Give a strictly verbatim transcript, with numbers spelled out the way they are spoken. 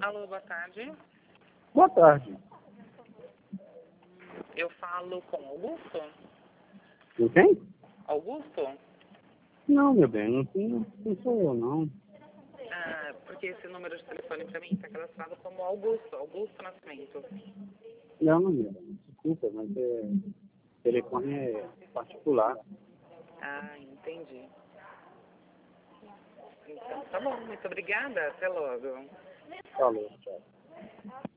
Alô, boa tarde. Boa tarde. Eu falo com Augusto? Com quem? Augusto? Não, meu bem, não, não, não sou eu, não. Ah, porque esse número de telefone para mim está cadastrado como Augusto, Augusto Nascimento. Não, não, meu bem, desculpa, mas é, o telefone é particular. Ah, entendi. Então, tá bom, muito obrigada. Até logo. Falou, tchau.